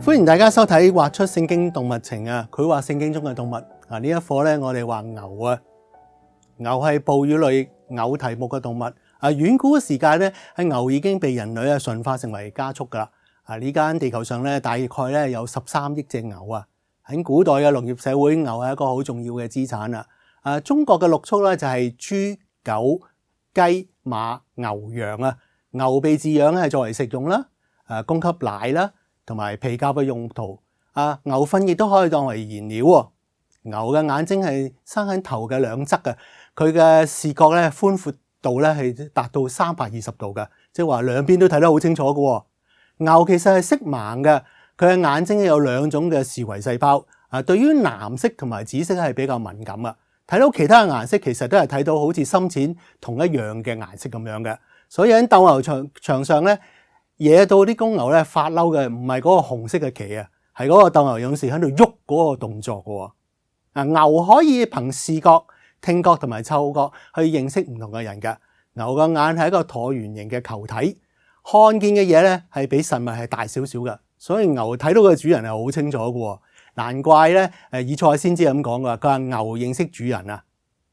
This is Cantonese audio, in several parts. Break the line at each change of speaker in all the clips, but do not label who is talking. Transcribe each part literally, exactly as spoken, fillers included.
歡迎大家收睇畫出聖經動物情啊！佢話聖經中嘅動物啊，呢一課咧，我哋話牛啊，牛係哺乳類偶蹄目嘅動物啊。遠古嘅時間咧，喺牛已經被人類啊馴化成為家畜噶啦。啊，呢間地球上咧，大概咧有十三億隻牛啊。喺古代嘅農業社會，牛係一個好重要嘅資產啊。啊，中國嘅六畜咧就係豬、狗、雞、馬、牛、羊啊。牛被飼養係作為食用啦，誒，供給奶啦，同埋皮革嘅用途。啊，牛糞亦都可以當為燃料喎。牛嘅眼睛係生喺頭嘅兩側嘅，佢嘅視覺咧寬闊度咧係達到三百二十度嘅，即係話兩邊都睇得好清楚嘅。牛其實係色盲嘅，佢嘅眼睛有兩種嘅視維細胞。啊，對於藍色同埋紫色係比較敏感啊，睇到其他嘅顏色其實都係睇到好似深淺同一樣嘅顏色咁樣嘅。所以喺鬥牛場場上咧，惹到啲公牛咧發嬲嘅唔係嗰個紅色嘅旗啊，係嗰個鬥牛勇士喺度喐嗰個動作嘅。啊，牛可以憑視覺、聽覺同埋嗅覺去認識唔同嘅人㗎。牛嘅眼係一個橢圓形嘅球體，看見嘅嘢咧係比實物係大少少嘅，所以牛睇到嘅主人係好清楚嘅。難怪咧，誒以賽先知咁講㗎，佢話牛認識主人啊。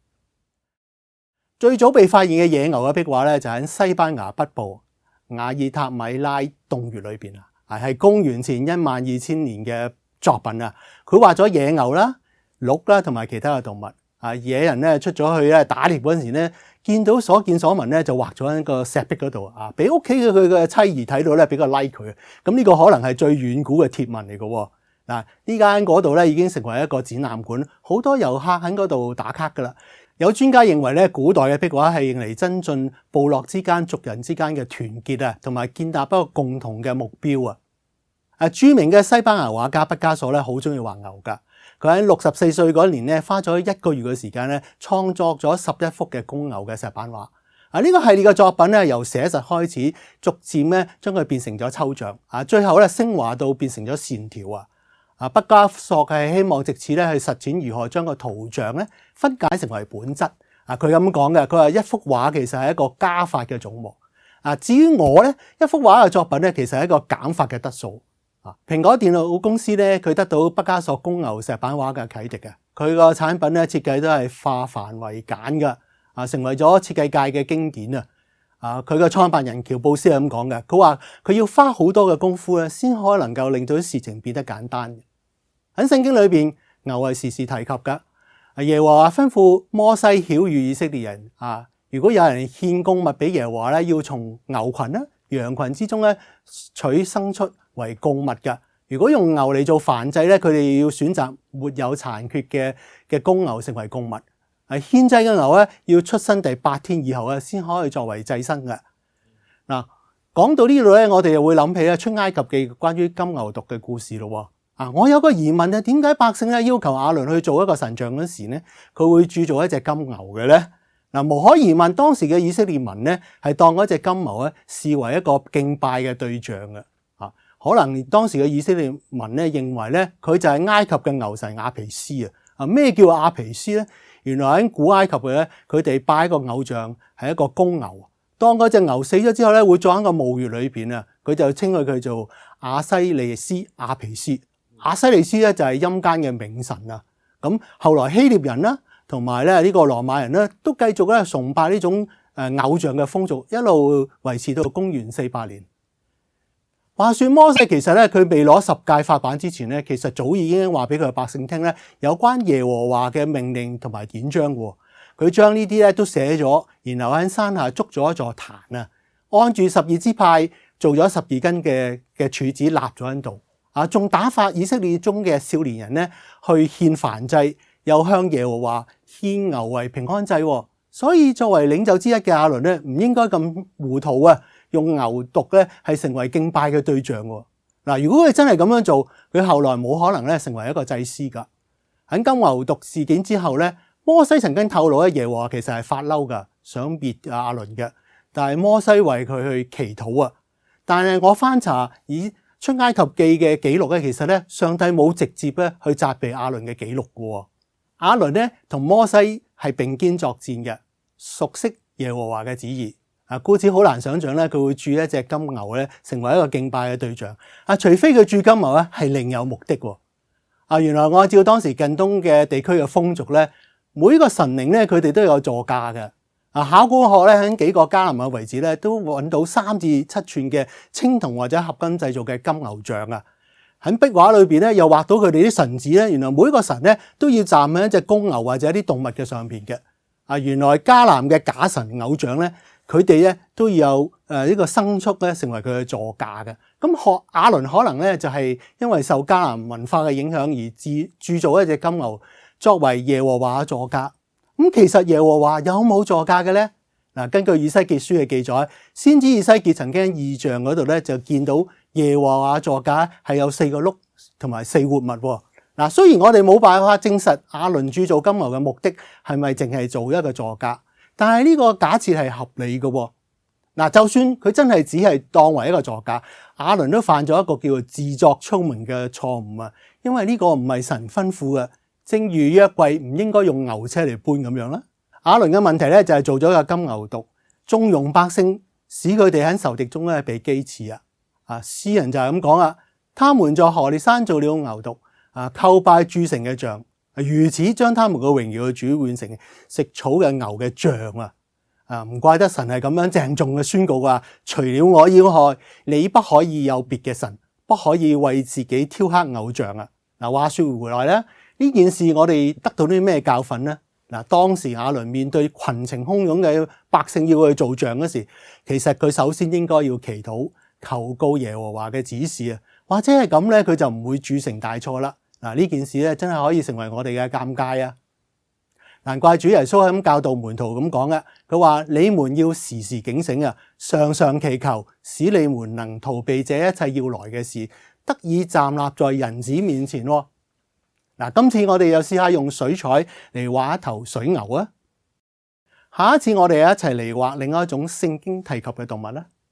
最早被發現嘅野牛嘅壁畫咧，就喺西班牙北部瓦爾塔米拉洞穴裏邊啊，係公元前一萬二千年嘅作品啊。佢畫咗野牛啦、鹿啦同埋其他嘅動物啊。野人咧出咗去咧打獵嗰陣時咧，見到所見所聞咧，就畫咗喺個石壁嗰度啊，俾屋企嘅佢嘅妻兒睇到咧，比較 like 佢。咁呢個可能係最遠古嘅貼文嚟嘅。嗱，呢間嗰度咧已經成為一個展覽館，好多遊客喺嗰度打卡噶啦。有專家認為咧，古代嘅壁畫係用嚟增進部落之間、族人之間嘅團結啊，同埋建立一個共同嘅目標啊。啊，著名嘅西班牙畫家畢加索咧，好中意畫牛噶。佢喺六十四歲嗰年咧，花咗一個月嘅時間咧，創作咗十一幅嘅公牛嘅石版畫。啊，呢個系列嘅作品咧，由寫實開始，逐漸咧將佢變成咗抽象啊，最後咧升華到變成咗線條啊。啊，畢加索係希望藉此咧去實踐如何將個圖像咧分解成為本質。啊，佢咁講嘅，佢話一幅畫其實係一個加法嘅總和。啊，至於我咧，一幅畫嘅作品咧，其實係一個減法嘅得數。啊，蘋果電腦公司咧，佢得到畢加索公牛石版畫嘅啟迪嘅，佢個產品咧設計都係化繁為簡嘅，啊，成為咗設計界嘅經典啊。啊，佢個創辦人喬布斯係咁講嘅，佢話佢要花好多嘅功夫咧，先可能夠令到啲事情變得簡單。喺聖經裏邊，牛係時時提及噶。耶和華吩咐摩西曉諭以色列人啊，如果有人獻供物俾耶和華咧，要從牛群啦、羊群之中咧取牲出為供物噶。如果用牛嚟做燔祭咧，佢哋要選擇沒有殘缺嘅嘅公牛成為供物。係獻祭嘅牛咧，要出生第八天以後咧，先可以作為祭牲嘅。嗱，講到呢度咧，我哋又會諗起咧出埃及記關於金牛犢嘅故事咯。啊，我有個疑問啊，點解百姓咧要求亞倫去做一個神像嗰時咧，佢會鑄造一隻金牛嘅咧？嗱，無可疑問，當時嘅以色列民咧係當嗰隻金牛咧視為一個敬拜嘅對象嘅。啊，可能當時嘅以色列民咧認為咧佢就係埃及嘅牛神亞皮斯啊。啊，咩叫亞皮斯咧？原來喺古埃及嘅咧，佢哋拜一個偶像係一個公牛。當嗰隻牛死咗之後咧，會葬喺個墓穴裏邊啊，佢就稱佢佢做亞西利斯亞皮斯。亞西利斯咧就係陰間嘅冥神啊。咁後來希臘人啦，同埋咧呢個羅馬人咧，都繼續咧崇拜呢種誒偶像嘅風俗，一路維持到公元四百年。話說摩西其實咧，佢未攞十誡法版之前咧，其實早已經話俾佢嘅百姓聽咧，有關耶和華嘅命令同埋典章嘅。佢將呢啲咧都寫咗，然後喺山下築咗一座壇啊，按住十二支派做咗十二根嘅嘅柱子立咗喺度。啊，仲打發以色列中嘅少年人咧去獻燔祭，又向耶和華獻牛為平安祭。所以作為領袖之一嘅亞倫咧，唔應該咁糊塗啊，用牛犢咧係成為敬拜嘅對象。嗱，如果佢真係咁樣做，佢後來冇可能咧成為一個祭司噶。喺金牛犢事件之後咧，摩西曾經透露咧，耶和華其實係發嬲噶，想滅亞倫嘅。但係摩西為佢去祈禱啊。但係我翻查以出埃及記嘅記錄咧，其實咧上帝冇直接咧去責備亞倫嘅記錄嘅。亞倫咧同摩西係並肩作戰嘅，熟悉耶和華嘅旨意。 啊，故此好難想像咧，佢會鑄一隻金牛咧，成為一個敬拜嘅對象。啊，除非佢鑄金牛咧係另有目的喎。啊，原來按照當時近東嘅地區嘅風俗咧，每個神靈咧佢哋都有座駕嘅。啊，考古學咧喺幾個迦南嘅遺址咧都揾到三至七寸嘅青銅或者合金製造嘅金牛像啊。喺壁畫裏邊咧又畫到佢哋啲神子咧，原來每一個神咧都要站喺一隻公牛或者一啲動物嘅上邊嘅。啊，原來迦南嘅假神偶像咧，佢哋咧都要有誒呢個牲畜咧成為佢嘅座駕嘅。咁學亞倫可能咧就係因為受迦南文化嘅影響而自鑄造一隻金牛作為耶和華嘅座駕。咁其實耶和華有冇座駕嘅咧？嗱，根據以西結書嘅記載，先知以西結曾經喺異象嗰度咧就見到耶和華座駕係有四個轆同埋四活物。嗱，雖然我哋冇辦法證實亞倫鑄造金牛嘅目的係咪淨係做一個座駕，但係呢個假設係合理嘅。嗱，就算佢真係只係當為一個座駕，亞倫都犯咗一個叫做自作聰明嘅錯誤啊！因為呢個唔係神吩咐嘅，正如約櫃唔應該用牛車嚟搬咁樣啦。亞倫嘅問題咧就係做咗個金牛犢，縱容百姓，使佢哋喺仇敵中咧被譏刺啊！啊，詩人就係咁講啦，他們在何烈山做了牛犢。啊！叩拜鑄成嘅像，如此將他們嘅榮耀嘅主換成食草嘅牛嘅像啊！啊，唔怪得神係咁樣鄭重嘅宣告話：除了我以外，你不可以有別嘅神，不可以為自己雕刻偶像啊！嗱，話說回來咧，呢件事我哋得到啲咩教訓咧？嗱，當時亞倫面對群情洶湧嘅百姓要去做像嗰時，其實佢首先應該要祈禱求告耶和華嘅指示啊，或者係咁咧，佢就唔會鑄成大錯啦。嗱，呢件事咧真係可以成為我哋嘅鑑戒啊！難怪主耶穌係咁教導門徒咁講嘅，佢話：你們要時時警醒啊，常常祈求，使你們能逃避這一切要來嘅事，得以站立在人子面前。嗱，今次我哋又試下用水彩嚟畫一頭水牛啊！下一次我哋一齊嚟畫另外一種聖經提及嘅動物啦。